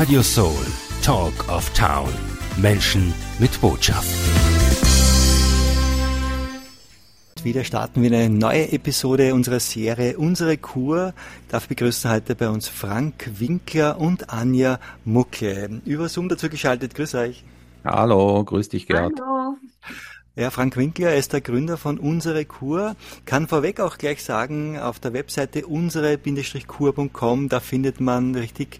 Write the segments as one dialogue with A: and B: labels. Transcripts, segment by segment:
A: Radio Soul, Talk of Town. Menschen mit Botschaft.
B: Wieder starten wir eine neue Episode unserer Serie Unsere Kur. Ich darf begrüßen heute bei uns Frank Winkler und Anja Muckle. Über Zoom dazu geschaltet. Grüß euch.
C: Hallo, grüß dich, Gerd.
D: Hallo.
B: Ja, Frank Winkler ist der Gründer von Unsere Kur. Kann vorweg auch gleich sagen, auf der Webseite unsere-kur.com, da findet man richtig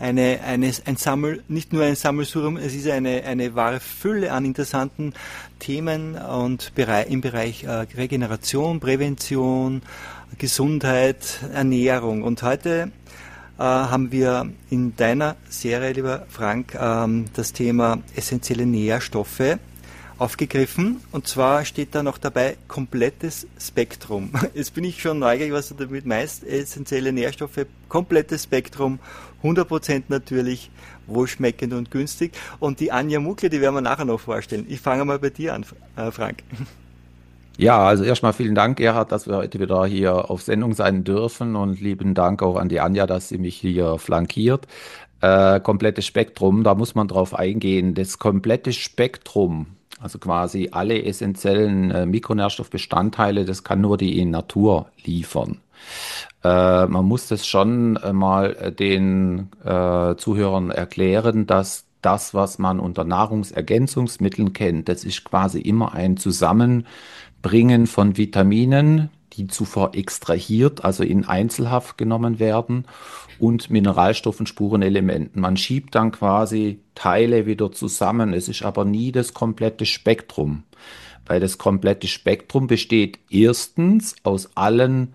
B: nicht nur ein Sammelsurium, es ist eine wahre Fülle an interessanten Themen und im Bereich Regeneration, Prävention, Gesundheit, Ernährung. Und heute haben wir in deiner Serie, lieber Frank, das Thema essentielle Nährstoffe aufgegriffen, und zwar steht da noch dabei komplettes Spektrum. Jetzt bin ich schon neugierig, was du damit meinst. Essentielle Nährstoffe, komplettes Spektrum, 100% natürlich, wohlschmeckend und günstig. Und die Anja Muckle, die werden wir nachher noch vorstellen. Ich fange mal bei dir an, Frank.
C: Ja, also erstmal vielen Dank, Gerhard, dass wir heute wieder hier auf Sendung sein dürfen, und lieben Dank auch an die Anja, dass sie mich hier flankiert. Komplettes Spektrum, da muss man drauf eingehen. Das komplette Spektrum, also quasi alle essentiellen Mikronährstoffbestandteile, das kann nur die Natur liefern. Man muss das schon mal den Zuhörern erklären, dass das, was man unter Nahrungsergänzungsmitteln kennt, das ist quasi immer ein Zusammenbringen von Vitaminen, die zuvor extrahiert, also in Einzelhaft genommen werden, und Mineralstoffen, Spurenelementen. Man schiebt dann quasi Teile wieder zusammen. Es ist aber nie das komplette Spektrum, weil das komplette Spektrum besteht erstens aus allen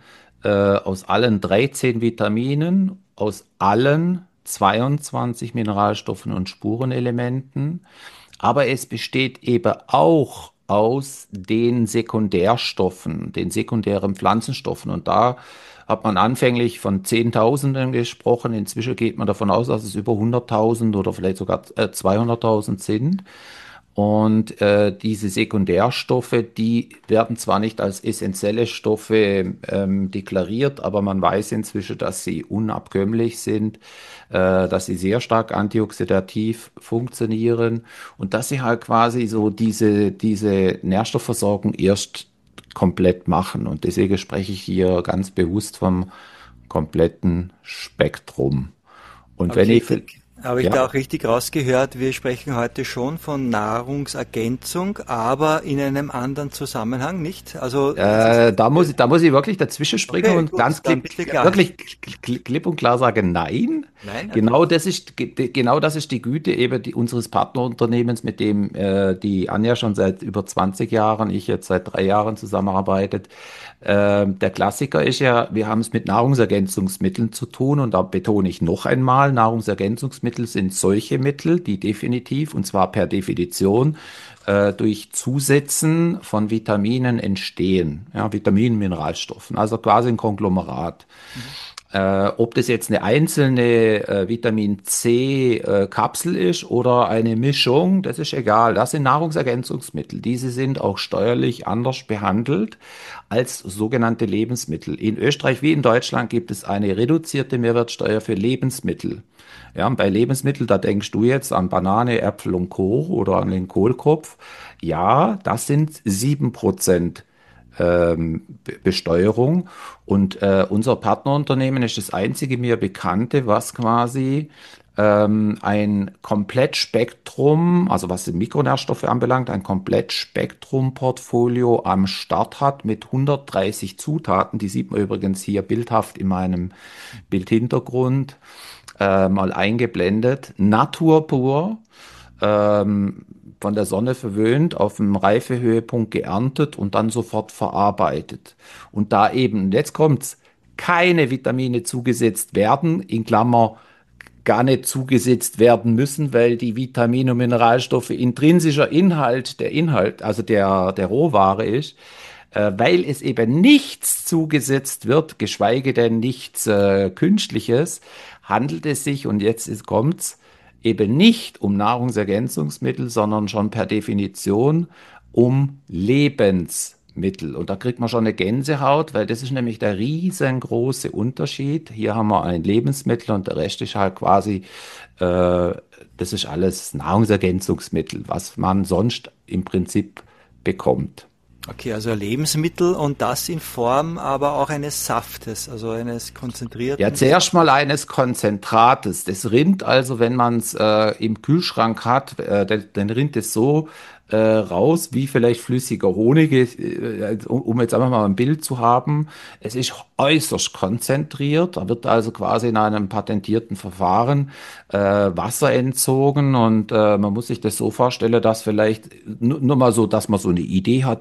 C: 13 Vitaminen, aus allen 22 Mineralstoffen und Spurenelementen, aber es besteht eben auch aus den Sekundärstoffen, den sekundären Pflanzenstoffen. Und da hat man anfänglich von Zehntausenden gesprochen. Inzwischen geht man davon aus, dass es über 100.000 oder vielleicht sogar 200.000 sind. Und diese Sekundärstoffe, die werden zwar nicht als essentielle Stoffe deklariert, aber man weiß inzwischen, dass sie unabkömmlich sind, dass sie sehr stark antioxidativ funktionieren und dass sie halt quasi so diese Nährstoffversorgung erst komplett machen. Und deswegen spreche ich hier ganz bewusst vom kompletten Spektrum. Und
B: Okay,
C: wenn ich
B: habe ich da auch richtig rausgehört, wir sprechen heute schon von Nahrungsergänzung, aber in einem anderen Zusammenhang, nicht? Also
C: da muss ich wirklich dazwischen springen und
B: gut,
C: ganz
B: dann bitte klar.
C: wirklich klipp und klar sagen, nein.
B: Nein?
C: Genau das ist die Güte eben unseres Partnerunternehmens, mit dem die Anja schon seit über 20 Jahren, ich jetzt seit 3 Jahren zusammenarbeitet. Der Klassiker ist ja, wir haben es mit Nahrungsergänzungsmitteln zu tun, und da betone ich noch einmal, Nahrungsergänzungsmittel sind solche Mittel, die definitiv, und zwar per Definition, durch Zusetzen von Vitaminen entstehen. Ja, Vitaminen, Mineralstoffen, also quasi ein Konglomerat. Ob das jetzt eine einzelne Vitamin C Kapsel ist oder eine Mischung, das ist egal. Das sind Nahrungsergänzungsmittel. Diese sind auch steuerlich anders behandelt als sogenannte Lebensmittel. In Österreich wie in Deutschland gibt es eine reduzierte Mehrwertsteuer für Lebensmittel. Ja, und bei Lebensmitteln, da denkst du jetzt an Banane, Äpfel und Co. oder an den Kohlkopf. Ja, das sind 7% Besteuerung. Und unser Partnerunternehmen ist das einzige mir bekannte, was quasi ein Komplettspektrum, also was die Mikronährstoffe anbelangt, ein Komplettspektrum-Portfolio am Start hat mit 130 Zutaten. Die sieht man übrigens hier bildhaft in meinem Bildhintergrund mal eingeblendet. Natur pur. Von der Sonne verwöhnt, auf dem Reifehöhepunkt geerntet und dann sofort verarbeitet. Und da eben, jetzt kommt's, keine Vitamine zugesetzt werden, in Klammer gar nicht zugesetzt werden müssen, weil die Vitamine und Mineralstoffe intrinsischer Inhalt, also der Rohware ist, weil es eben nichts zugesetzt wird, geschweige denn nichts Künstliches, handelt es sich, und jetzt kommt's, eben nicht um Nahrungsergänzungsmittel, sondern schon per Definition um Lebensmittel. Lebensmittel. Und da kriegt man schon eine Gänsehaut, weil das ist nämlich der riesengroße Unterschied. Hier haben wir ein Lebensmittel und der Rest ist halt quasi, das ist alles Nahrungsergänzungsmittel, was man sonst im Prinzip bekommt.
B: Okay, also ein Lebensmittel und das in Form aber auch eines Saftes, also eines konzentrierten.
C: Ja, zuerst mal eines Konzentrates. Das rinnt also, wenn man es im Kühlschrank hat, dann rinnt es so raus, wie vielleicht flüssiger Honig, um jetzt einfach mal ein Bild zu haben. Es ist äußerst konzentriert. Da wird also quasi in einem patentierten Verfahren Wasser entzogen und man muss sich das so vorstellen, dass vielleicht nur mal so, dass man so eine Idee hat,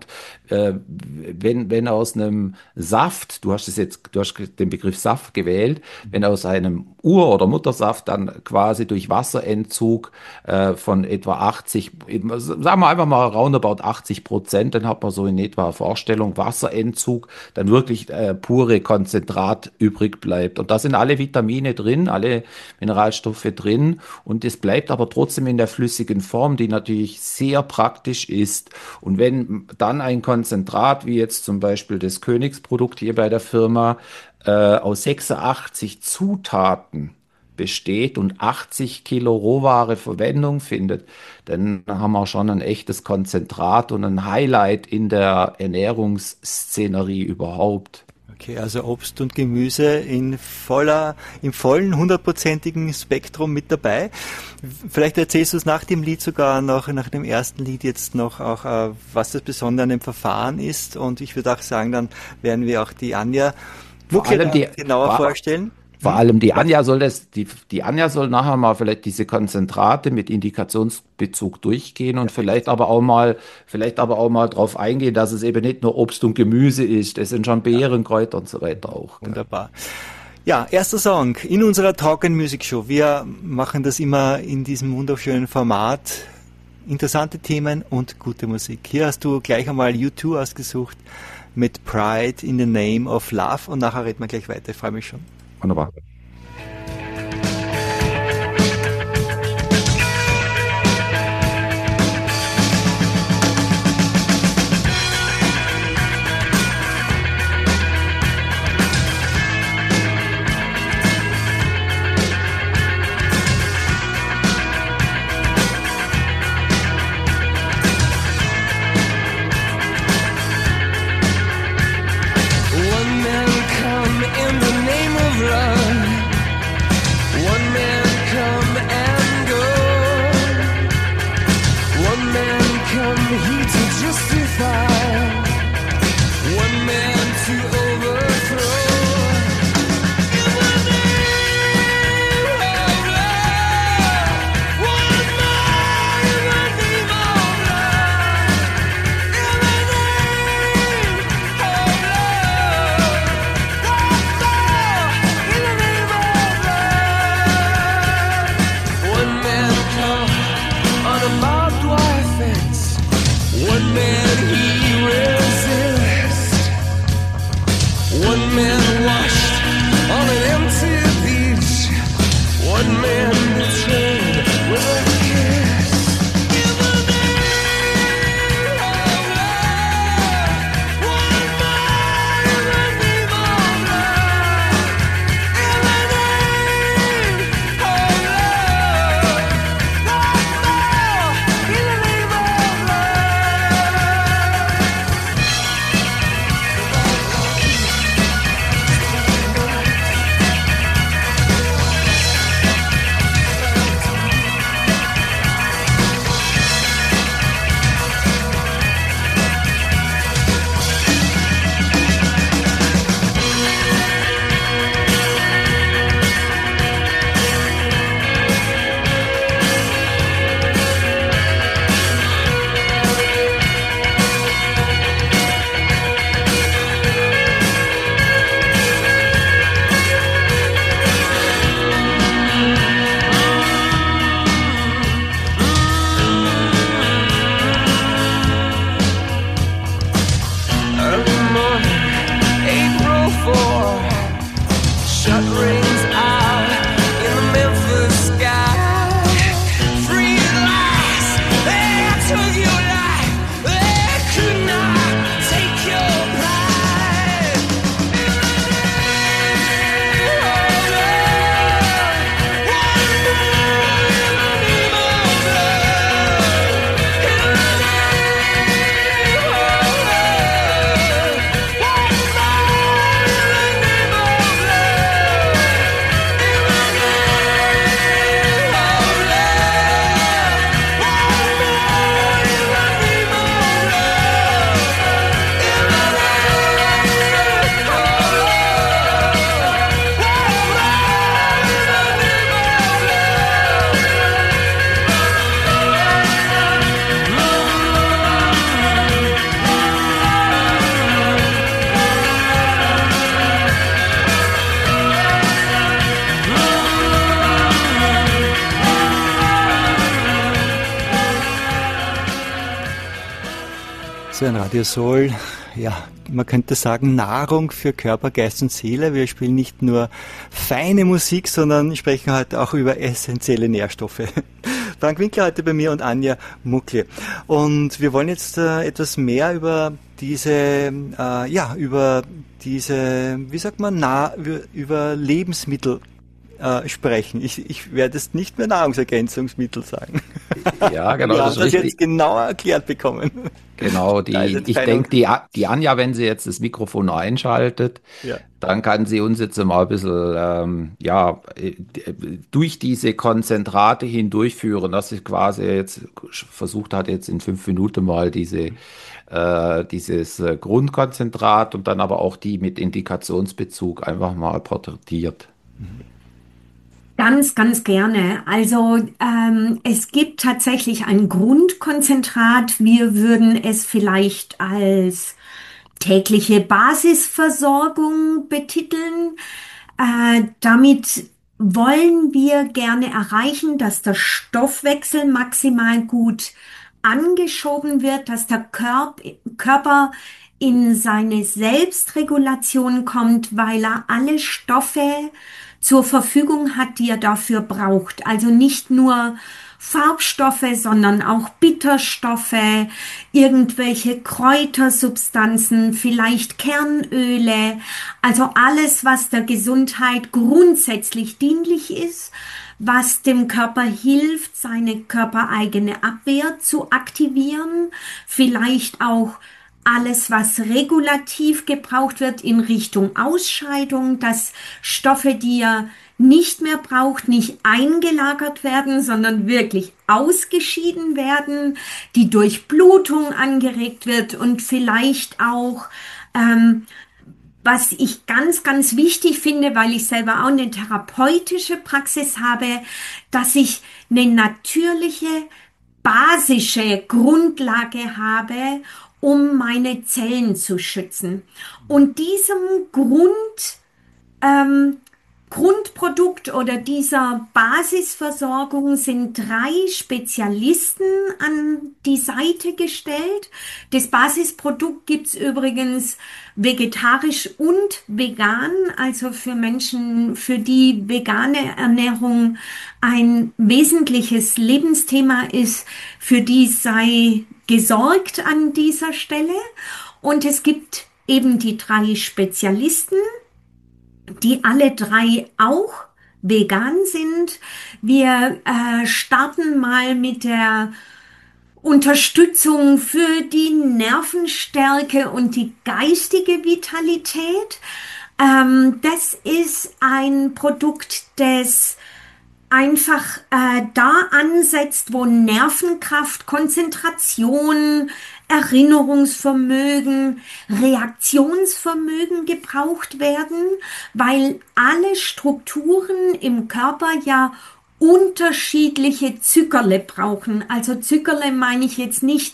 C: wenn aus einem Saft, du hast den Begriff Saft gewählt, wenn aus einem Ur- oder Muttersaft dann quasi durch Wasserentzug von etwa 80, sagen wir einfach mal roundabout 80%, dann hat man so in etwa eine Vorstellung, Wasserentzug, dann wirklich pure Konzentrat übrig bleibt. Und da sind alle Vitamine drin, alle Mineralstoffe drin und es bleibt aber trotzdem in der flüssigen Form, die natürlich sehr praktisch ist. Und wenn dann ein Konzentrat, wie jetzt zum Beispiel das Königsprodukt hier bei der Firma, aus 86 Zutaten besteht und 80 Kilo Rohware Verwendung findet, dann haben wir schon ein echtes Konzentrat und ein Highlight in der Ernährungsszenerie überhaupt.
B: Okay, also Obst und Gemüse im vollen, 100%igen Spektrum mit dabei. Vielleicht erzählst du es nach dem Lied sogar noch, nach dem ersten Lied jetzt noch auch, was das Besondere an dem Verfahren ist. Und ich würde auch sagen, dann werden wir auch die Anja genauer vorstellen.
C: Vor allem die Anja die Anja soll nachher mal vielleicht diese Konzentrate mit Indikationsbezug durchgehen und vielleicht aber auch mal drauf eingehen, dass es eben nicht nur Obst und Gemüse ist, es sind schon Beeren, Kräuter und so weiter auch.
B: Wunderbar. Ja, erster Song in unserer Talk and Music Show. Wir machen das immer in diesem wunderschönen Format. Interessante Themen und gute Musik. Hier hast du gleich einmal U2 ausgesucht mit Pride in the Name of Love und nachher reden wir gleich weiter. Ich freue mich schon.
C: Wunderbar.
D: Take
B: So ein Radio soll, ja, man könnte sagen, Nahrung für Körper, Geist und Seele. Wir spielen nicht nur feine Musik, sondern sprechen heute auch über essentielle Nährstoffe. Frank Winkler heute bei mir und Anja Muckle. Und wir wollen jetzt etwas mehr über diese, wie sagt man, über Lebensmittel sprechen. Ich werde es nicht mehr Nahrungsergänzungsmittel sagen.
C: Ja, genau.
B: Wir
C: Das
B: haben
C: ist
B: das
C: richtig.
B: jetzt genau erklärt bekommen.
C: Genau,
B: Da ist jetzt
C: ich
B: keine,
C: denke, die Anja, wenn sie jetzt das Mikrofon einschaltet,
B: ja.
C: dann kann sie uns jetzt mal ein bisschen durch diese Konzentrate hindurchführen, dass sie quasi jetzt versucht hat, jetzt in 5 Minuten mal dieses Grundkonzentrat und dann aber auch die mit Indikationsbezug einfach mal porträtiert.
D: Ganz, ganz gerne. Also es gibt tatsächlich ein Grundkonzentrat. Wir würden es vielleicht als tägliche Basisversorgung betiteln. Damit wollen wir gerne erreichen, dass der Stoffwechsel maximal gut angeschoben wird, dass der Körper in seine Selbstregulation kommt, weil er alle Stoffe zur Verfügung hat, die er dafür braucht. Also nicht nur Farbstoffe, sondern auch Bitterstoffe, irgendwelche Kräutersubstanzen, vielleicht Kernöle, also alles, was der Gesundheit grundsätzlich dienlich ist, was dem Körper hilft, seine körpereigene Abwehr zu aktivieren, vielleicht auch alles, was regulativ gebraucht wird in Richtung Ausscheidung, dass Stoffe, die er nicht mehr braucht, nicht eingelagert werden, sondern wirklich ausgeschieden werden, die Durchblutung angeregt wird und vielleicht auch was ich ganz, ganz wichtig finde, weil ich selber auch eine therapeutische Praxis habe, dass ich eine natürliche, basische Grundlage habe, um meine Zellen zu schützen. Und diesem ähm, Grundprodukt oder dieser Basisversorgung sind 3 Spezialisten an die Seite gestellt. Das Basisprodukt gibt's übrigens vegetarisch und vegan, also für Menschen, für die vegane Ernährung ein wesentliches Lebensthema ist, für die sei gesorgt an dieser Stelle. Und es gibt eben die 3 Spezialisten, die alle 3 auch vegan sind. Wir starten mal mit der Unterstützung für die Nervenstärke und die geistige Vitalität. Das ist ein Produkt, das einfach da ansetzt, wo Nervenkraft, Konzentration, Erinnerungsvermögen, Reaktionsvermögen gebraucht werden, weil alle Strukturen im Körper ja unterschiedliche Zuckerle brauchen. Also Zuckerle meine ich jetzt nicht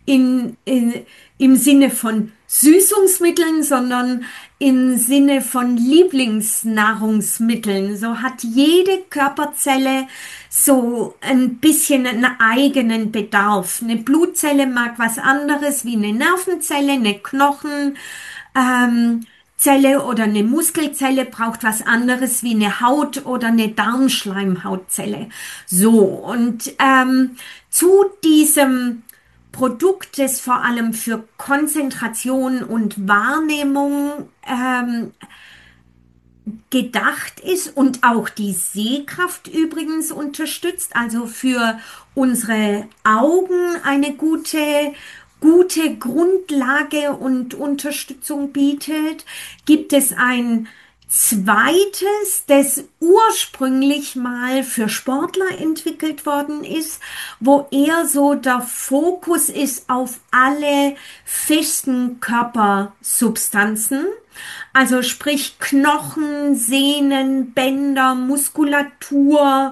D: im Sinne von Süßungsmitteln, sondern im Sinne von Lieblingsnahrungsmitteln. So hat jede Körperzelle so ein bisschen einen eigenen Bedarf. Eine Blutzelle mag was anderes wie eine Nervenzelle, eine Knochen. Zelle oder eine Muskelzelle braucht was anderes wie eine Haut- oder eine Darmschleimhautzelle. So, und zu diesem Produkt, das vor allem für Konzentration und Wahrnehmung gedacht ist und auch die Sehkraft übrigens unterstützt, also für unsere Augen eine gute Grundlage und Unterstützung bietet, gibt es ein zweites, das ursprünglich mal für Sportler entwickelt worden ist, wo eher so der Fokus ist auf alle festen Körpersubstanzen, also sprich Knochen, Sehnen, Bänder, Muskulatur,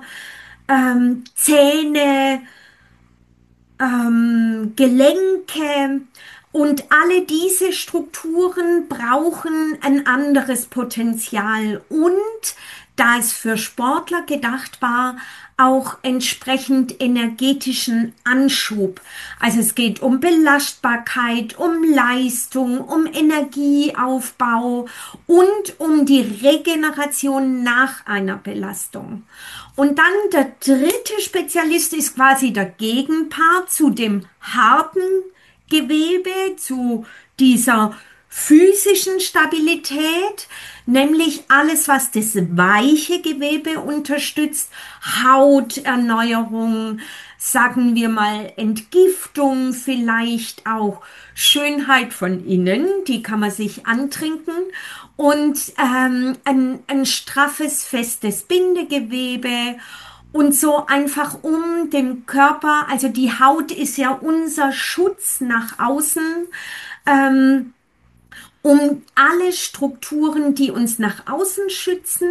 D: Zähne, Gelenke, Und alle diese Strukturen brauchen ein anderes Potenzial und da es für Sportler gedacht war, auch entsprechend energetischen Anschub. Also es geht um Belastbarkeit, um Leistung, um Energieaufbau und um die Regeneration nach einer Belastung. Und dann der dritte Spezialist ist quasi der Gegenpart zu dem harten Gewebe, zu dieser physischen Stabilität, nämlich alles, was das weiche Gewebe unterstützt, Hauterneuerung, sagen wir mal Entgiftung, vielleicht auch Schönheit von innen, die kann man sich antrinken und ein straffes, festes Bindegewebe und so einfach um den Körper, also die Haut ist ja unser Schutz nach außen, um alle Strukturen, die uns nach außen schützen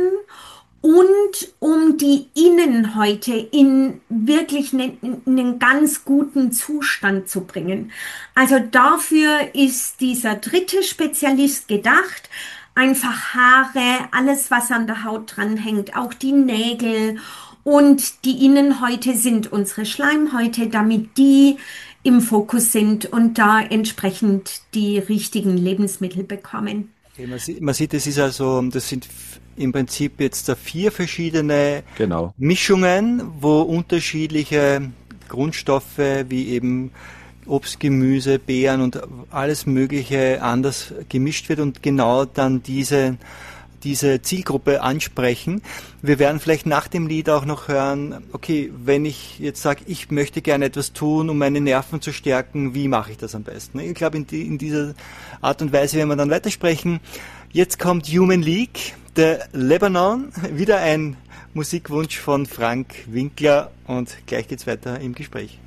D: und um die Innenhäute in wirklich einen ganz guten Zustand zu bringen. Also dafür ist dieser dritte Spezialist gedacht. Einfach Haare, alles was an der Haut dranhängt, auch die Nägel und die Innenhäute sind unsere Schleimhäute, damit die im Fokus sind und da entsprechend die richtigen Lebensmittel bekommen.
B: Okay, man sieht, das sind im Prinzip jetzt 4 verschiedene Mischungen, wo unterschiedliche Grundstoffe wie eben Obst, Gemüse, Beeren und alles Mögliche anders gemischt wird und genau dann diese Zielgruppe ansprechen. Wir werden vielleicht nach dem Lied auch noch hören, okay, wenn ich jetzt sage, ich möchte gerne etwas tun, um meine Nerven zu stärken, wie mache ich das am besten? Ich glaube, in dieser Art und Weise werden wir dann weitersprechen. Jetzt kommt Human League, der Lebanon, wieder ein Musikwunsch von Frank Winkler und gleich geht's weiter im Gespräch.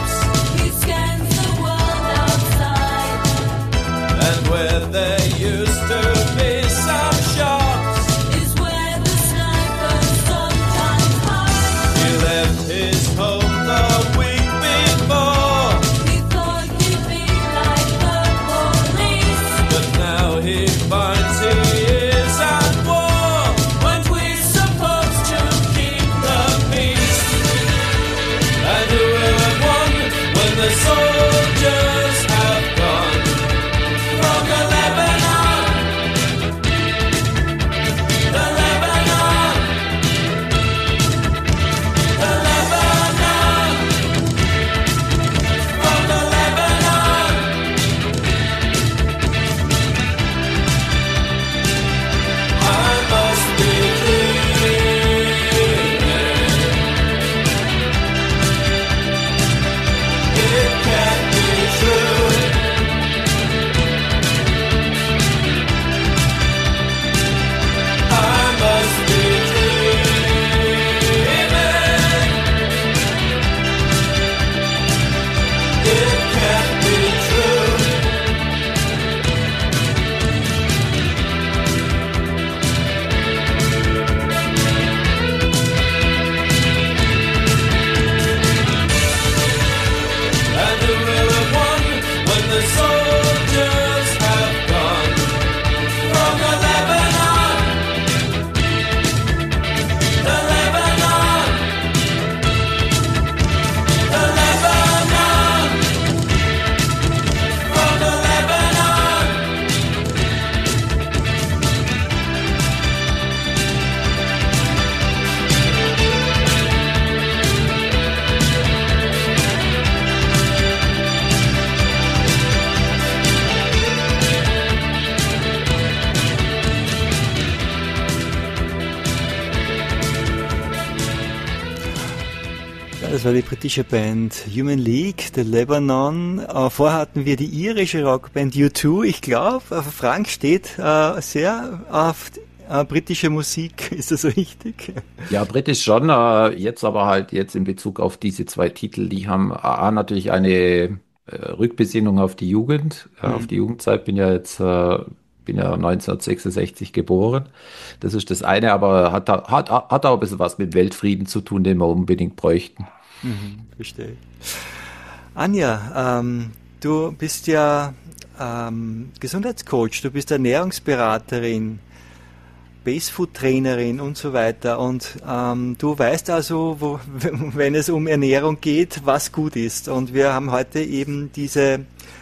E: Where they use
B: Das war die britische Band Human League, The Lebanon. Vorher hatten wir die irische Rockband U2. Ich glaube, Frank steht sehr auf britische Musik. Ist das richtig?
C: Ja, britisch schon, jetzt aber halt jetzt in Bezug auf diese zwei Titel, die haben natürlich eine Rückbesinnung auf die Jugend, auf die Jugendzeit. Bin ja 1966 geboren. Das ist das eine, aber hat auch ein bisschen was mit Weltfrieden zu tun, den wir unbedingt bräuchten.
B: Verstehe. Anja, du bist ja Gesundheitscoach, du bist Ernährungsberaterin, Basefood-Trainerin und so weiter. Und du weißt also, wenn es um Ernährung geht, was gut ist. Und wir haben heute eben diese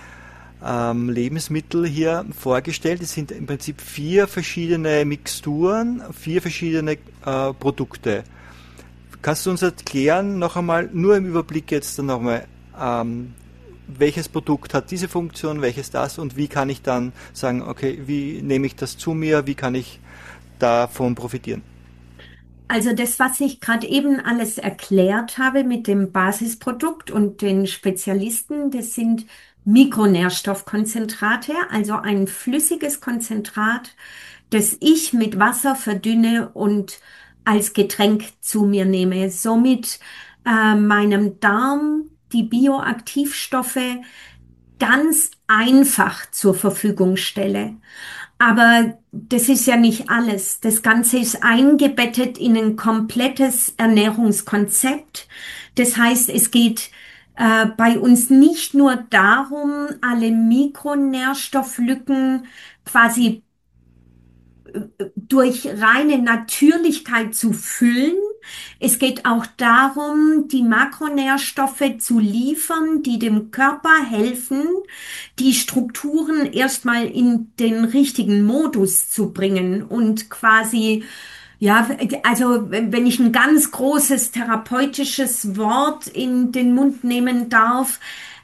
B: Lebensmittel hier vorgestellt. Es sind im Prinzip 4 verschiedene Mixturen, 4 verschiedene Produkte. Kannst du uns erklären, noch einmal, nur im Überblick jetzt dann nochmal, welches Produkt hat diese Funktion, welches das und wie kann ich dann sagen, okay, wie nehme ich das zu mir, wie kann ich davon profitieren?
D: Also das, was ich gerade eben alles erklärt habe mit dem Basisprodukt und den Spezialisten, das sind Mikronährstoffkonzentrate, also ein flüssiges Konzentrat, das ich mit Wasser verdünne und als Getränk zu mir nehme. Somit meinem Darm die Bioaktivstoffe ganz einfach zur Verfügung stelle. Aber das ist ja nicht alles. Das Ganze ist eingebettet in ein komplettes Ernährungskonzept. Das heißt, es geht bei uns nicht nur darum, alle Mikronährstofflücken quasi durch reine Natürlichkeit zu füllen. Es geht auch darum, die Makronährstoffe zu liefern, die dem Körper helfen, die Strukturen erstmal in den richtigen Modus zu bringen und quasi, ja, also wenn ich ein ganz großes therapeutisches Wort in den Mund nehmen darf,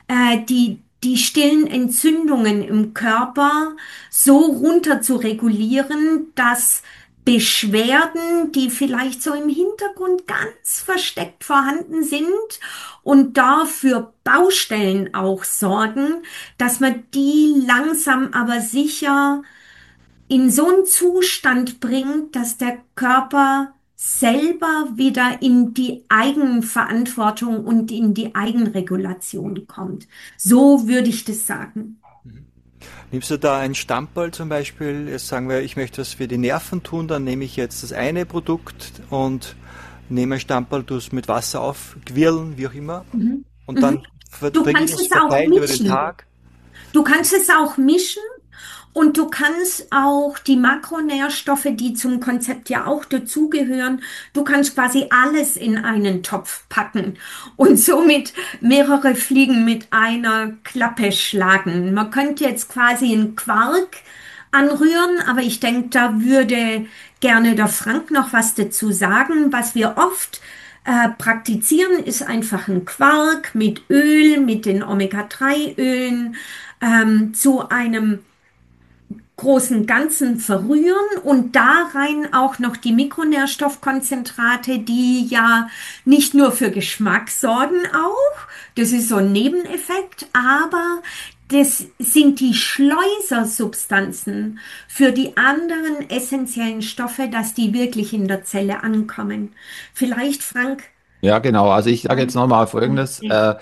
D: die stillen Entzündungen im Körper so runter zu regulieren, dass Beschwerden, die vielleicht so im Hintergrund ganz versteckt vorhanden sind und dafür Baustellen auch sorgen, dass man die langsam aber sicher in so einen Zustand bringt, dass der Körper selber wieder in die Eigenverantwortung und in die Eigenregulation kommt. So würde ich das sagen.
B: Nimmst du da ein Stamperl zum Beispiel, jetzt sagen wir, ich möchte was für die Nerven tun, dann nehme ich jetzt das eine Produkt und nehme ein Stamperl, tu es mit Wasser aufquirlen, wie auch immer, und dann bringe ich es verteilt über den Tag.
D: Du kannst es auch mischen. Und du kannst auch die Makronährstoffe, die zum Konzept ja auch dazugehören, du kannst quasi alles in einen Topf packen und somit mehrere Fliegen mit einer Klappe schlagen. Man könnte jetzt quasi einen Quark anrühren, aber ich denke, da würde gerne der Frank noch was dazu sagen. Was wir oft praktizieren, ist einfach ein Quark mit Öl, mit den Omega-3-Ölen zu einem großen Ganzen verrühren und da rein auch noch die Mikronährstoffkonzentrate, die ja nicht nur für Geschmack sorgen auch, das ist so ein Nebeneffekt, aber das sind die Schleusersubstanzen für die anderen essentiellen Stoffe, dass die wirklich in der Zelle ankommen. Vielleicht, Frank?
C: Ja, genau. Also ich sage jetzt nochmal Folgendes.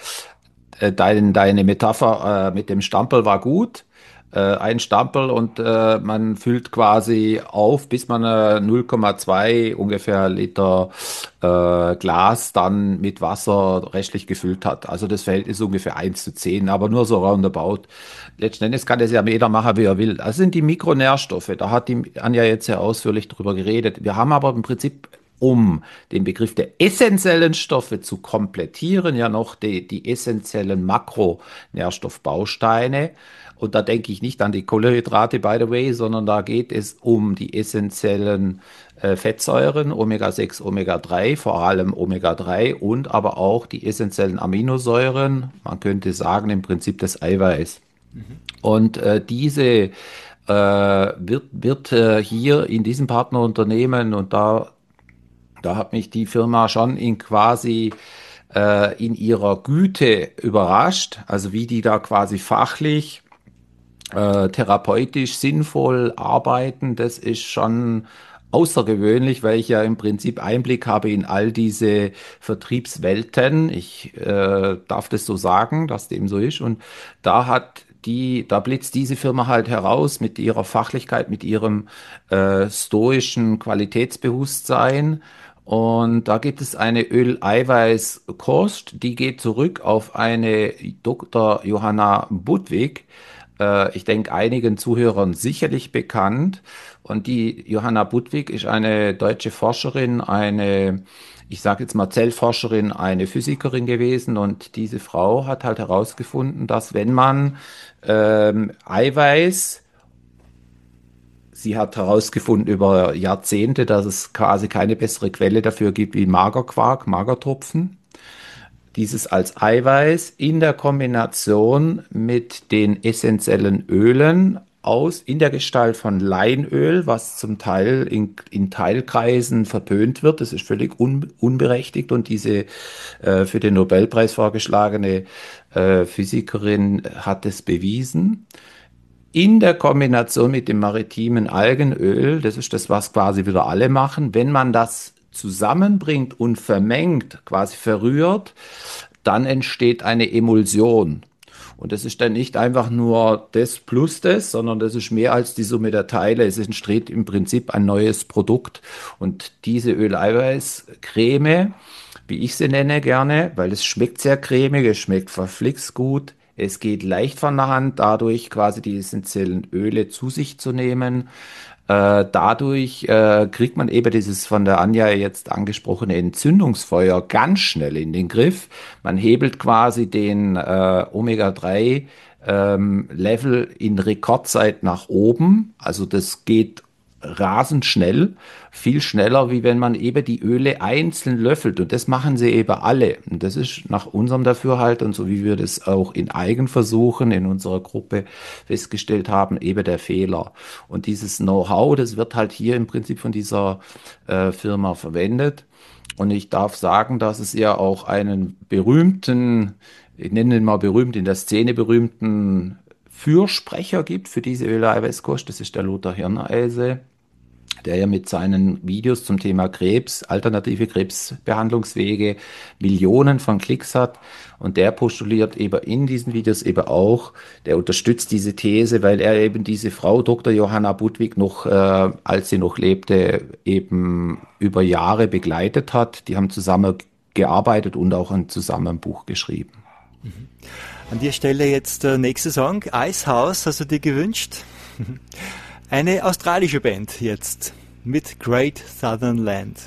C: Deine Metapher mit dem Stamperl war gut. Ein Stamperl und man füllt quasi auf, bis man 0,2 ungefähr Liter Glas dann mit Wasser restlich gefüllt hat. Also das Verhältnis ist ungefähr 1:10, aber nur so roundabout. Letzten Endes kann das ja jeder machen, wie er will. Das sind die Mikronährstoffe. Da hat die Anja jetzt sehr ausführlich drüber geredet. Wir haben aber im Prinzip, um den Begriff der essentiellen Stoffe zu komplettieren, ja noch die essentiellen Makronährstoffbausteine. Und da denke ich nicht an die Kohlenhydrate, by the way, sondern da geht es um die essentiellen Fettsäuren, Omega-6, Omega-3, vor allem Omega-3 und aber auch die essentiellen Aminosäuren, man könnte sagen im Prinzip das Eiweiß. Und diese wird hier in diesem Partnerunternehmen und da hat mich die Firma schon in quasi in ihrer Güte überrascht, also wie die da quasi fachlich, therapeutisch sinnvoll arbeiten. Das ist schon außergewöhnlich, weil ich ja im Prinzip Einblick habe in all diese Vertriebswelten. Ich darf das so sagen, dass dem so ist. Und da blitzt diese Firma halt heraus mit ihrer Fachlichkeit, mit ihrem stoischen Qualitätsbewusstsein. Und da gibt es eine Öleiweißkost, die geht zurück auf eine Dr. Johanna Budwig. Ich denke, einigen Zuhörern sicherlich bekannt. Und die Johanna Budwig ist eine deutsche Forscherin, ich sage jetzt mal Zellforscherin, eine Physikerin gewesen. Und diese Frau hat halt herausgefunden, dass wenn man Eiweiß, sie hat herausgefunden über Jahrzehnte, dass es quasi keine bessere Quelle dafür gibt wie Magerquark, Magertropfen. Dieses als Eiweiß in der Kombination mit den essentiellen Ölen in der Gestalt von Leinöl, was zum Teil in Teilkreisen verpönt wird. Das ist völlig unberechtigt und diese für den Nobelpreis vorgeschlagene Physikerin hat es bewiesen. In der Kombination mit dem maritimen Algenöl, das ist das, was quasi wieder alle machen, wenn man das zusammenbringt und vermengt, quasi verrührt, dann entsteht eine Emulsion. Und das ist dann nicht einfach nur das plus das, sondern das ist mehr als die Summe der Teile. Es entsteht im Prinzip ein neues Produkt. Und diese Öleiweißcreme, wie ich sie nenne gerne, weil es schmeckt sehr cremig, es schmeckt verflixt gut, es geht leicht von der Hand, dadurch quasi die essentiellen Öle zu sich zu nehmen. Dadurch kriegt man eben dieses von der Anja jetzt angesprochene Entzündungsfeuer ganz schnell in den Griff. Man hebelt quasi den Omega-3 Level in Rekordzeit nach oben. Also das geht rasend schnell, viel schneller, wie wenn man eben die Öle einzeln löffelt. Und das machen sie eben alle. Und das ist nach unserem Dafürhalten, und so wie wir das auch in Eigenversuchen in unserer Gruppe festgestellt haben, eben der Fehler. Und dieses Know-how, das wird halt hier im Prinzip von dieser Firma verwendet. Und ich darf sagen, dass es ja auch einen berühmten, ich nenne ihn mal berühmt, in der Szene berühmten Fürsprecher gibt für diese Öleiweißkost. Das ist der Lothar Hirneise, der ja mit seinen Videos zum Thema Krebs, alternative Krebsbehandlungswege, Millionen von Klicks hat. Und der postuliert eben in diesen Videos eben auch, der unterstützt diese These, weil er eben diese Frau Dr. Johanna Budwig noch, als sie noch lebte, eben über Jahre begleitet hat. Die haben zusammen gearbeitet und auch zusammen ein Buch geschrieben.
B: An der Stelle jetzt der nächste Song, Icehouse, hast du dir gewünscht? Eine australische Band jetzt mit Great Southern Land.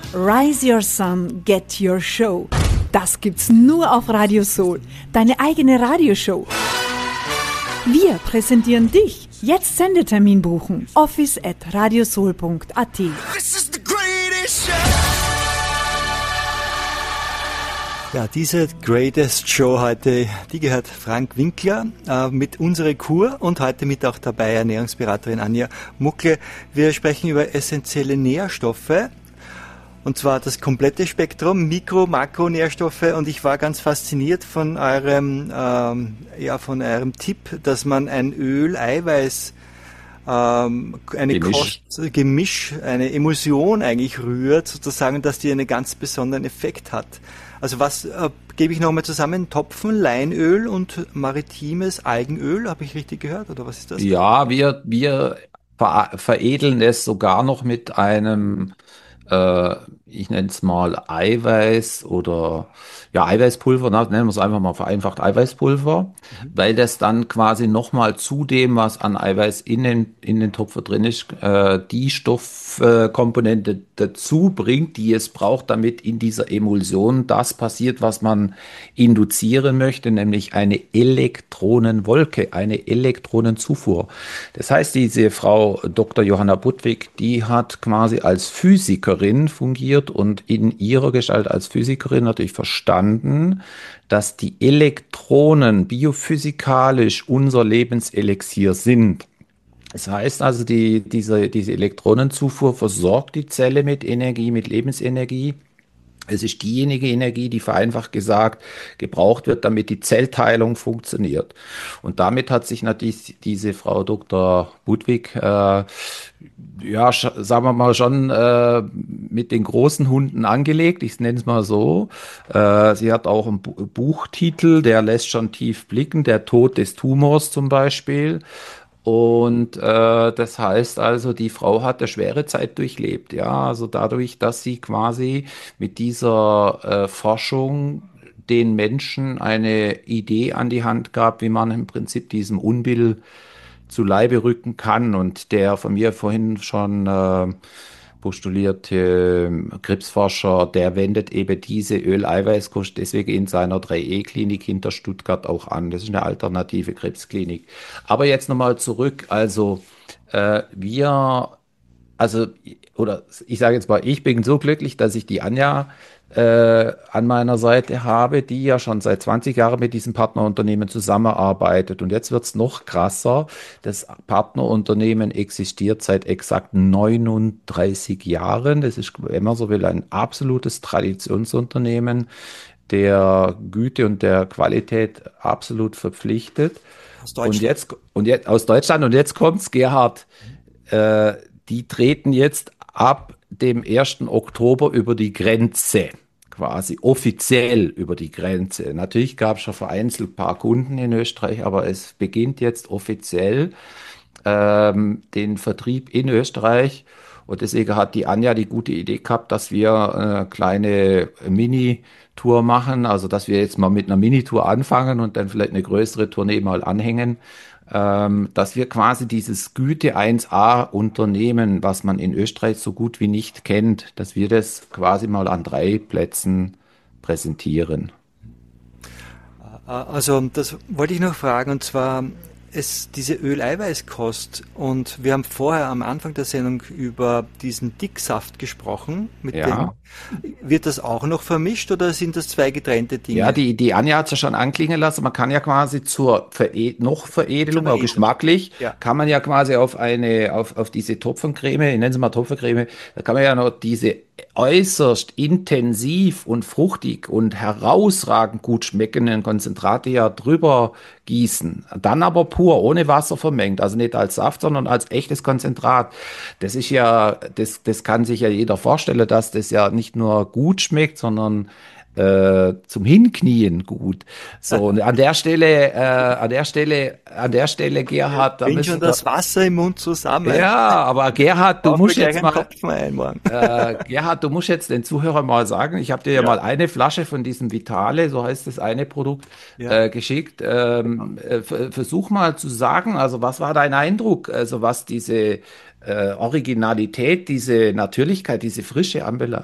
E: Rise Your Sun, Get Your Show. Das gibt's nur auf Radio Soul, deine eigene Radioshow. Wir präsentieren dich. Jetzt Sendetermin buchen. office@radiosoul.at.
B: Ja, diese Greatest Show heute, die gehört Frank Winkler mit Unsere Kur und heute mit auch dabei Ernährungsberaterin Anja Muckle. Wir sprechen über essentielle Nährstoffe. Und zwar das komplette Spektrum, Mikro-, Makronährstoffe. Und ich war ganz fasziniert von eurem Tipp, dass man ein Öl-Eiweiß, Gemisch, eine Emulsion eigentlich rührt, sozusagen, dass die einen ganz besonderen Effekt hat. Also was gebe ich nochmal zusammen? Topfen, Leinöl und maritimes Algenöl, habe ich richtig gehört? Oder was ist das?
C: Ja, wir veredeln es sogar noch mit einem ich nenne es mal Eiweiß oder ja Eiweißpulver, nennen wir es einfach mal vereinfacht Eiweißpulver, weil das dann quasi nochmal zu dem, was an Eiweiß in den Topfer drin ist, die Stoffkomponente dazu bringt, die es braucht, damit in dieser Emulsion das passiert, was man induzieren möchte, nämlich eine Elektronenwolke, eine Elektronenzufuhr. Das heißt, diese Frau Dr. Johanna Budwig, die hat quasi als Physikerin fungiert und in ihrer Gestalt als Physikerin natürlich verstanden, dass die Elektronen biophysikalisch unser Lebenselixier sind. Das heißt also, diese Elektronenzufuhr versorgt die Zelle mit Energie, mit Lebensenergie. Es ist diejenige Energie, die vereinfacht gesagt gebraucht wird, damit die Zellteilung funktioniert. Und damit hat sich natürlich diese Frau Dr. Budwig, sagen wir mal schon mit den großen Hunden angelegt. Ich nenne es mal so. Sie hat auch einen Buchtitel, der lässt schon tief blicken, Der Tod des Tumors zum Beispiel. Und das heißt also, die Frau hat eine schwere Zeit durchlebt, ja, also dadurch, dass sie quasi mit dieser Forschung den Menschen eine Idee an die Hand gab, wie man im Prinzip diesem Unbill zu Leibe rücken kann. Und der von mir vorhin schon postulierte Krebsforscher, der wendet eben diese Öl-Eiweiß-Kost deswegen in seiner 3E-Klinik hinter Stuttgart auch an. Das ist eine alternative Krebsklinik. Aber jetzt nochmal zurück. Also ich sage jetzt mal, ich bin so glücklich, dass ich die Anja an meiner Seite habe, die ja schon seit 20 Jahren mit diesem Partnerunternehmen zusammenarbeitet. Und jetzt wird es noch krasser. Das Partnerunternehmen existiert seit exakt 39 Jahren. Das ist, wenn man so will, ein absolutes Traditionsunternehmen, der Güte und der Qualität absolut verpflichtet.
B: Aus Deutschland.
C: Und jetzt aus Deutschland. Und jetzt kommt's, Gerhard. Die treten jetzt ab dem 1. Oktober über die Grenze, quasi offiziell über die Grenze. Natürlich gab es schon vereinzelt ein paar Kunden in Österreich, aber es beginnt jetzt offiziell den Vertrieb in Österreich. Und deswegen hat die Anja die gute Idee gehabt, dass wir eine kleine Mini-Tour machen, also dass wir jetzt mal mit einer Mini-Tour anfangen und dann vielleicht eine größere Tournee mal anhängen. Dass wir quasi dieses Güte 1A Unternehmen, was man in Österreich so gut wie nicht kennt, dass wir das quasi mal an 3 Plätzen präsentieren.
B: Also das wollte ich noch fragen, und zwar diese Öl-Eiweiß-Kost, und wir haben vorher am Anfang der Sendung über diesen Dicksaft gesprochen. Wird das auch noch vermischt oder sind das 2 getrennte Dinge?
C: Ja, die Anja hat es ja schon anklingen lassen. Man kann ja quasi zur Veredelung, auch geschmacklich, kann man ja quasi auf diese Topfencreme, ich nenne es mal Topfencreme, da kann man ja noch diese äußerst intensiv und fruchtig und herausragend gut schmeckenden Konzentrate ja drüber gießen. Dann aber pur, ohne Wasser vermengt. Also nicht als Saft, sondern als echtes Konzentrat. Das ist ja, das kann sich ja jeder vorstellen, dass das ja nicht nur gut schmeckt, sondern zum Hinknien gut. So, und an der Stelle, Gerhard, da
B: bringt schon das Wasser im Mund zusammen.
C: Ja, aber Gerhard, du musst jetzt mal,
B: Gerhard,
C: du musst jetzt den Zuhörern mal sagen, ich habe dir ja mal eine Flasche von diesem Vitale, so heißt das eine Produkt, geschickt. Versuch mal zu sagen, also was war dein Eindruck, also was diese Originalität, diese Natürlichkeit, diese Frische anbelangt?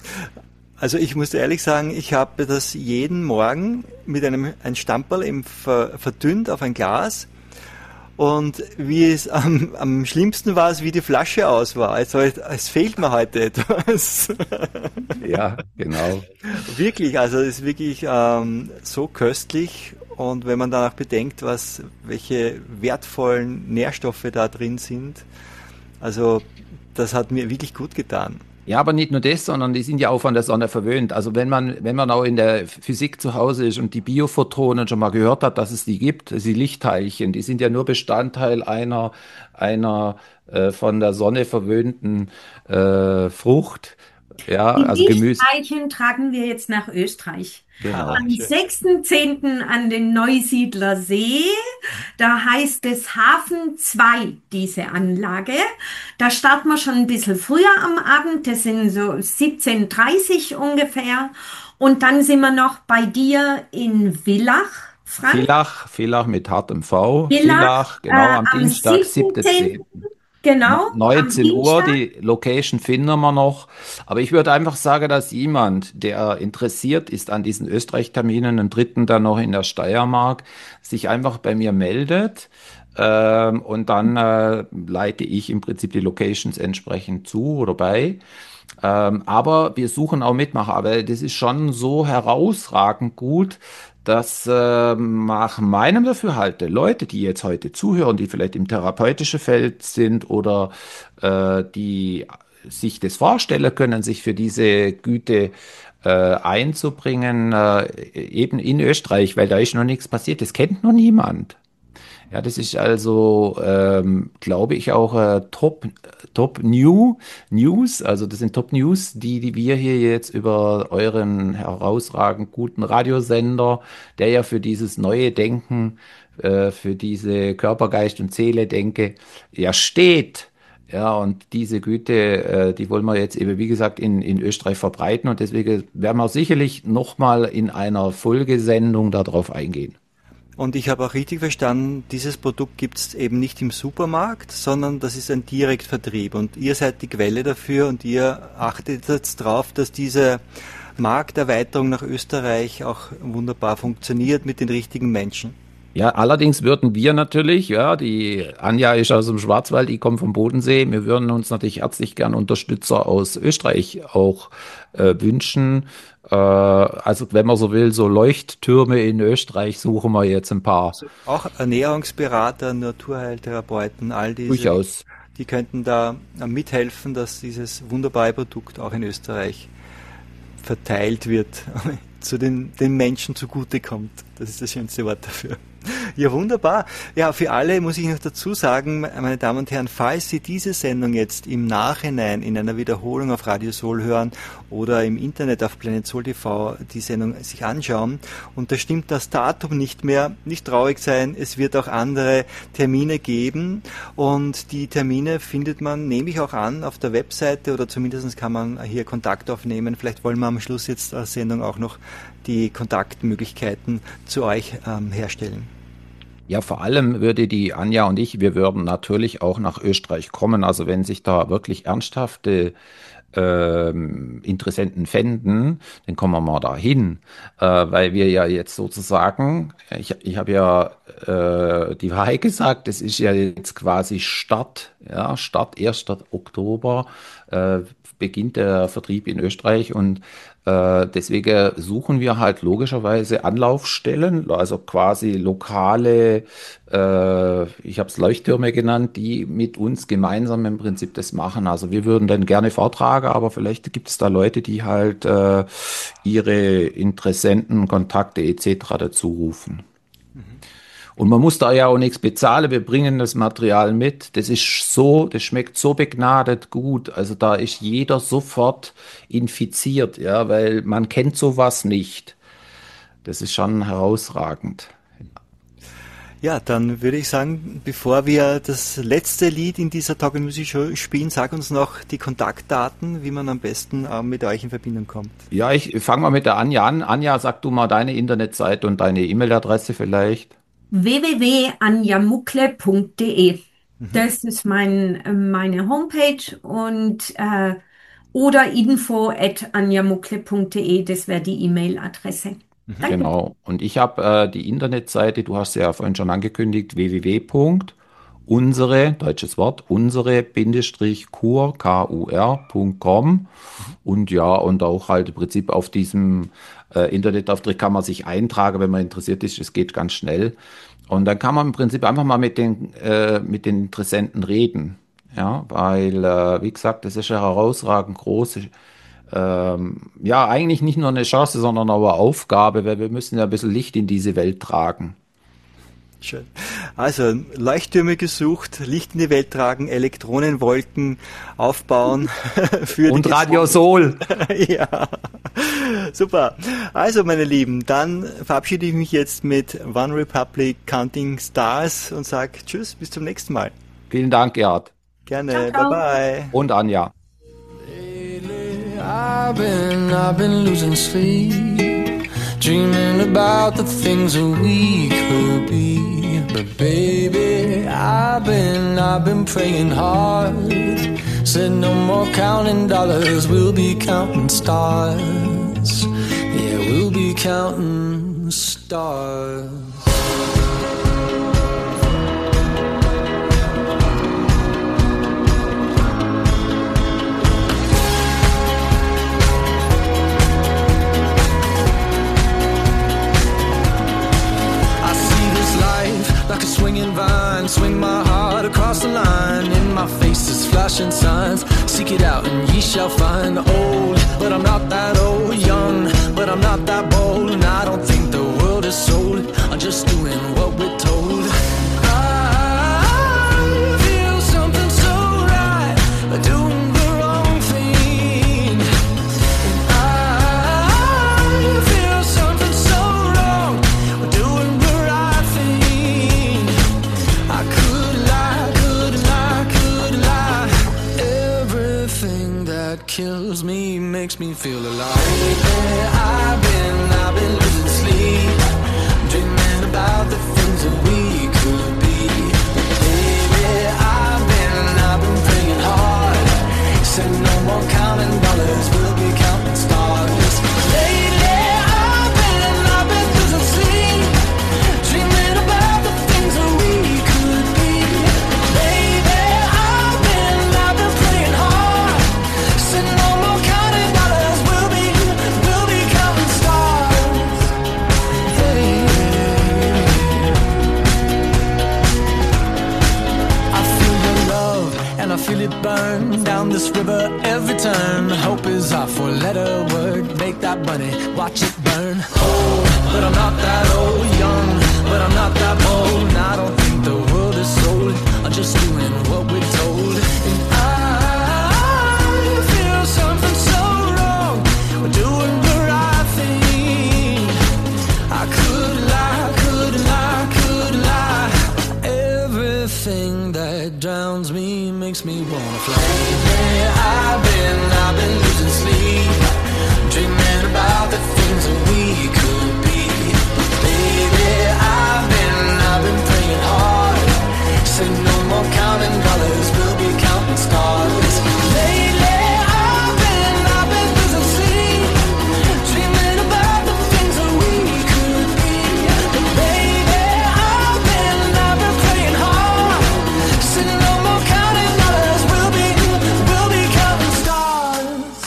B: Also ich muss ehrlich sagen, ich habe das jeden Morgen mit ein Stamperl eben verdünnt auf ein Glas. Und wie es am schlimmsten war, es wie die Flasche aus war. Also es fehlt mir heute etwas.
C: Ja, genau.
B: Wirklich, also es ist wirklich so köstlich. Und wenn man danach bedenkt, welche wertvollen Nährstoffe da drin sind, also das hat mir wirklich gut getan.
C: Ja, aber nicht nur das, sondern die sind ja auch von der Sonne verwöhnt. Also wenn man auch in der Physik zu Hause ist und die Biophotonen schon mal gehört hat, dass es die gibt, die Lichtteilchen, die sind ja nur Bestandteil einer von der Sonne verwöhnten Frucht. Ja,
D: Die
C: also Gemüse,
D: Lichtteilchen tragen wir jetzt nach Österreich.
C: genau.
B: Ah,
D: Am
B: schön.
D: 6.10. an den Neusiedler See. Da heißt es Hafen 2 diese Anlage. Da starten wir schon ein bisschen früher am Abend. Das sind so 17:30 ungefähr. Und dann sind wir noch bei dir in Villach, Frank.
C: Villach mit hartem V.
D: Villach
C: Villach, genau am
D: am
C: Dienstag,
D: 7.10.
C: 7.10.
D: Genau, am
C: 19 Uhr,
D: Dienstag.
C: die Location finden wir noch. Aber ich würde einfach sagen, dass jemand, der interessiert ist an diesen Österreich-Terminen, einen dritten dann noch in der Steiermark, sich einfach bei mir meldet. Und dann leite ich im Prinzip die Locations entsprechend zu oder bei. Aber wir suchen auch Mitmacher. Aber das ist schon so herausragend gut, dass nach meinem Dafürhalten Leute, die jetzt heute zuhören, die vielleicht im therapeutischen Feld sind oder die sich das vorstellen können, sich für diese Güte einzubringen, eben in Österreich, weil da ist noch nichts passiert. Das kennt noch niemand. Ja, das ist also, glaube ich, auch News. Also das sind Top News, die wir hier jetzt über euren herausragend guten Radiosender, der ja für dieses neue Denken, für diese Körper, Geist und Seele Denke, ja steht. Ja, und diese Güte, die wollen wir jetzt eben, wie gesagt, in Österreich verbreiten. Und deswegen werden wir sicherlich nochmal in einer Folgesendung darauf eingehen.
B: Und ich habe auch richtig verstanden, dieses Produkt gibt es eben nicht im Supermarkt, sondern das ist ein Direktvertrieb. Und ihr seid die Quelle dafür und ihr achtet jetzt darauf, dass diese Markterweiterung nach Österreich auch wunderbar funktioniert mit den richtigen Menschen.
C: Ja, allerdings würden wir natürlich, ja, die Anja ist aus dem Schwarzwald, die kommt vom Bodensee, wir würden uns natürlich herzlich gern Unterstützer aus Österreich auch wünschen. Also wenn man so will, so Leuchttürme in Österreich suchen wir jetzt ein paar.
B: Also auch Ernährungsberater, Naturheiltherapeuten, all diese,
C: Durchaus.
B: die könnten da mithelfen, dass dieses wunderbare Produkt auch in Österreich verteilt wird, den Menschen zugutekommt. Das ist das schönste Wort dafür. Ja, wunderbar. Ja, für alle muss ich noch dazu sagen, meine Damen und Herren, falls Sie diese Sendung jetzt im Nachhinein in einer Wiederholung auf Radio Soul hören oder im Internet auf Planet Soul TV die Sendung sich anschauen und da stimmt das Datum nicht mehr, nicht traurig sein, es wird auch andere Termine geben und die Termine findet man, nehme ich auch an, auf der Webseite oder zumindest kann man hier Kontakt aufnehmen. Vielleicht wollen wir am Schluss jetzt der Sendung auch noch die Kontaktmöglichkeiten zu euch herstellen.
C: Ja, vor allem würde die Anja und ich, wir würden natürlich auch nach Österreich kommen. Also wenn sich da wirklich ernsthafte Interessenten fänden, dann kommen wir mal dahin, weil wir ja jetzt sozusagen, ich habe ja die Wahrheit gesagt, es ist ja jetzt quasi Start 1. Oktober beginnt der Vertrieb in Österreich und deswegen suchen wir halt logischerweise Anlaufstellen, also quasi lokale, ich habe es Leuchttürme genannt, die mit uns gemeinsam im Prinzip das machen. Also wir würden dann gerne vortragen, aber vielleicht gibt es da Leute, die halt ihre Interessenten, Kontakte etc. dazu rufen. Und man muss da ja auch nichts bezahlen. Wir bringen das Material mit. Das schmeckt so begnadet gut. Also da ist jeder sofort infiziert, ja, weil man kennt sowas nicht. Das ist schon herausragend.
B: Ja, dann würde ich sagen, bevor wir das letzte Lied in dieser Talk Music Show spielen, sag uns noch die Kontaktdaten, wie man am besten mit euch in Verbindung kommt.
C: Ja, ich fange mal mit der Anja an. Anja, sag du mal deine Internetseite und deine E-Mail-Adresse vielleicht.
D: www.anjamuckle.de. Das ist meine Homepage und oder info@anjamukle.de, das wäre die E-Mail-Adresse. Danke.
C: Genau. Und ich habe die Internetseite, du hast sie ja vorhin schon angekündigt, www.unsere, deutsches Wort, unsere-kur.com. Und ja, und auch halt im Prinzip auf diesem Internetauftritt kann man sich eintragen, wenn man interessiert ist. Es geht ganz schnell. Und dann kann man im Prinzip einfach mal mit den Interessenten reden. Ja, weil, wie gesagt, das ist ja herausragend groß. Ja, eigentlich nicht nur eine Chance, sondern auch eine Aufgabe, weil wir müssen ja ein bisschen Licht in diese Welt tragen.
B: Schön. Also Leuchttürme gesucht, Licht in die Welt tragen, Elektronenwolken aufbauen für
C: Und
B: die
C: Radio Sol.
B: Ja, super. Also meine Lieben, dann verabschiede ich mich jetzt mit One Republic Counting Stars und sage Tschüss, bis zum nächsten Mal.
C: Vielen Dank, Gerhard.
B: Gerne,
D: Ciao, ciao.
B: bye bye.
C: Und Anja.
F: I've been losing sleep, dreaming about the things that we could be. But baby, I've been praying hard. Said no more counting dollars, we'll be counting stars. Yeah, we'll be counting stars. Like a swinging vine, swing my heart across the line. In my face is flashing signs. Seek it out and ye shall find. Old, but I'm not that old. Young, but I'm not that bold. And I don't think the world is sold. I'm just doing what we're told. I feel something so right, doing the wrong thing. And I feel something so wrong, doing the right thing. I could lie, could lie. Everything that kills me makes me feel alive. I've been losing sleep, dreaming about the things that we could be. Baby, I've been praying hard. Said no more counting dollars, we'll be counting stars. Lately, I've been losing sleep, dreaming about the things that we could be. Baby, I've been praying hard. Said no more counting dollars, we'll be counting stars. Hey. I feel your love and I feel it burn down this river every turn. Hope is our four-letter word. Make that money, watch it burn. Old, but I'm not that old. Young, but I'm not that bold. And I don't think the world is sold. I'm just doing what we're told. And I feel something so wrong. We're doing the right thing. I could lie, could lie. Everything that drowns me makes me wanna fly. I've been losing sleep, dreaming about the things that we could be. Baby, I've been praying hard. Say no more counting dollars, we'll be counting stars. Lately, I've been losing sleep, dreaming about the things that we could be. But baby, I've been praying hard. Say no more counting dollars, we'll be counting stars.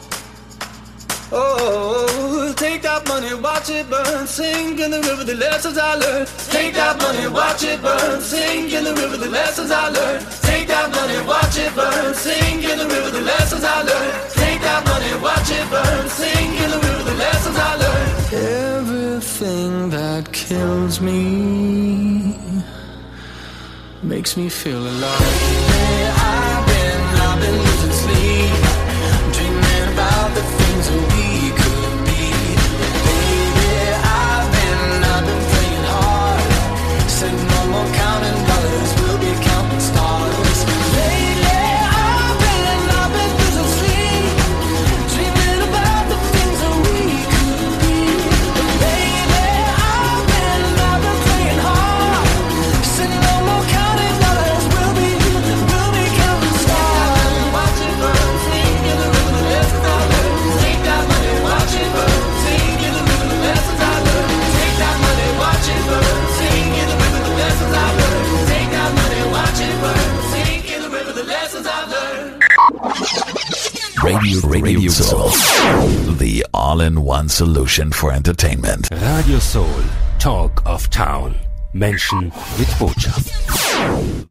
F: Oh, take that money, watch it burn, sink in the river, the lessons I learned. Take that money, watch it burn, sink in the river, the lessons I learned. Take that money, watch it burn, sink in the river, the lessons I learned. Take that money, watch it burn, sink in the river, the lessons I learned. Everything that kills me makes me feel alive. I've been losing sleep, dreaming about the things that we could be. Baby, I've been praying hard. Said no more counting dollars, we'll be counting stars. Lately, I've been losing sleep, dreaming about the things that we could be. Baby, I've been praying hard. Said no more counting dollars, we'll be counting
G: Radio Soul. The all-in-one solution for entertainment.
A: Radio Soul, Talk of Town. Menschen mit Botschaft.